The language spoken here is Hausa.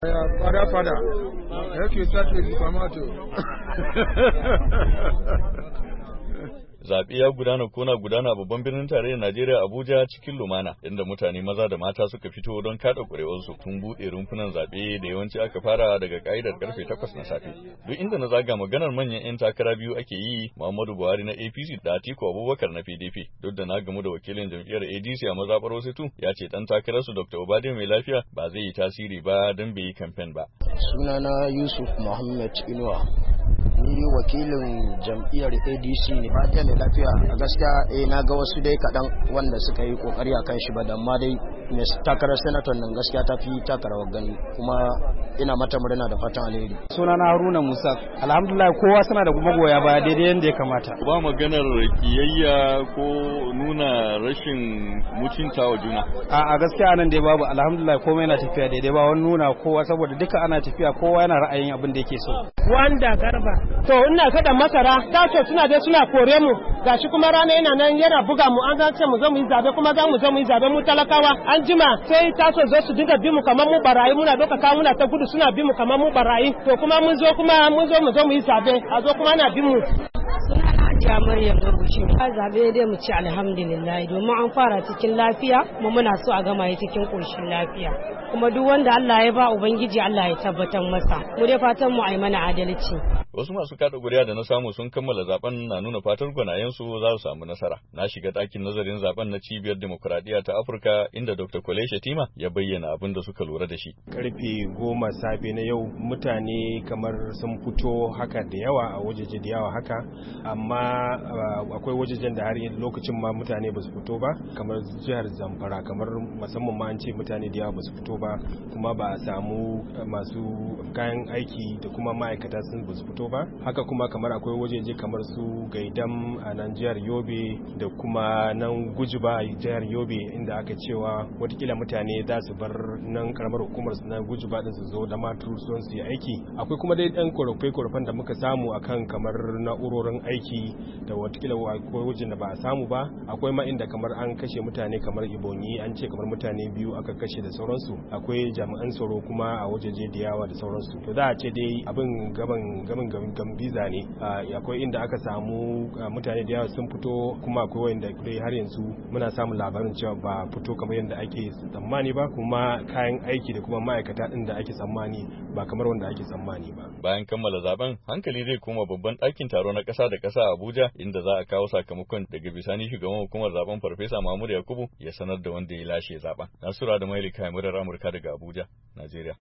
Fada, help you start with Supermato. Zaɓe ya gudana kona gudana babban birnin tarayyar Najeriya Abuja cikin lumana, inda mutane maza da mata suka fito don kada ƙuri'unsu tun buɗe rumfunan zaɓe da yawanci aka fara daga ƙa'idar karfe 8 na safe. Duk inda na zaga maganar manyan 'yan takara biyu ake yi, Muhammadu Buhari na APC da Atiku Abubakar na PDP. Duk da na gamu da wakilin jam'iyyar ADC a mazaɓar Wasitu, ya ce ɗan takararsu Dr. Obade mai lafiya ba zai yi tasiri ba don bai yi kamfen ba. Sunana Yusuf Muhammad Inuwa. Ni wakilin jam'iyyar ADC ne. Ba mai lafiya a gaskiya na ga wasu dai kaɗan wanda suka yi kokari akan shi ba, da amma dai mai takarar senator nan gaskiya ta fi takarar gani, kuma ina mata murna da fatan alheri. Sunana Haruna Musa. Alhamdulillah kowa suna da magoya baya daidai yadda ya kamata. Ba maganar kiyayya ko nuna rashin mutunta wa juna. A gaskiya nan dai babu, alhamdulillah komai yana tafiya daidai, ba wani nuna kowa, saboda duka ana tafiya kowa yana ra'ayin abin da yake so. Wanda Garba. To ina kada masara, ta ce suna kore mu, gashi kuma rana yana nan yana buga mu, an ce mu zo mu yi zabe, kuma za mu zo mu yi zabe mu talakawa. An jima sai ta so zo su dinga bi mu kamar mu barayi, muna doka kawo muna ta gudu suna bi mu kamar mu barayi. To kuma mun zo mu zo mu yi zabe, a zo kuma na bi mu. Ja Maryam Rubuci. Ba zabe dai mu ci alhamdulillah, domin an fara cikin lafiya kuma muna so a gama cikin ƙoshin lafiya. Kuma duk wanda Allah ya ba Ubangiji Allah ya tabbatar masa. Mu dai fatan mu ai mana adalci. Wasu masu kada ƙuri'a da na samu sun kammala zaben na nuna fatar gwanayensu za su samu nasara. Na shiga ɗakin nazarin zaben na Cibiyar Dimokuraɗiyya ta Afirka, inda Dr. Kwale Shatima ya bayyana abin da suka lura da shi. Karfe 10 safe na yau mutane kamar sun fito haka da yawa a wajeje da yawa haka, amma akwai wajejen da har lokacin ma mutane ba su fito ba, kamar jihar Zamfara, kamar musamman ma an ce mutane da yawa ba su fito ba, kuma ba a samu masu kayan aiki da kuma ma'aikata sun ba su fito ba. Haka kuma kamar akwai wajeje kamar su Gaidam a nan jihar Yobe da kuma nan Gujiba jihar Yobe, inda aka cewa watakila mutane za su bar nan karamar hukumar su na Gujiba din su zo da maturu su yi aiki. Akwai kuma dai ɗan korafe-korafen da muka samu akan kamar na'urorin aiki da watakila akwai wajen da ba a samu ba. Akwai ma inda kamar an kashe mutane kamar Ibonyi, an ce kamar mutane 2 aka kashe da sauransu. Akwai jami'an tsaro kuma a wajeje da yawa da sauransu. To za a ce dai abin gaban gambiza ne. Akwai inda aka samu mutane da yawa sun fito, kuma akwai wanda dai har yanzu muna samun labarin cewa ba fito kamar yadda ake tsammani ba, kuma kayan aiki da kuma ma'aikata din da ake tsammani ba kamar wanda ake tsammani ba. Bayan kammala zaben, hankali zai koma babban ɗakin taro na ƙasa da ƙasa a Abuja, inda za a kawo sakamakon. Daga bisani shugaban hukumar zaben Farfesa Mahmud Yakubu ya sanar da wanda ya lashe zaben. Nasura da Maili Kai, murar Amurka daga Abuja, Najeriya.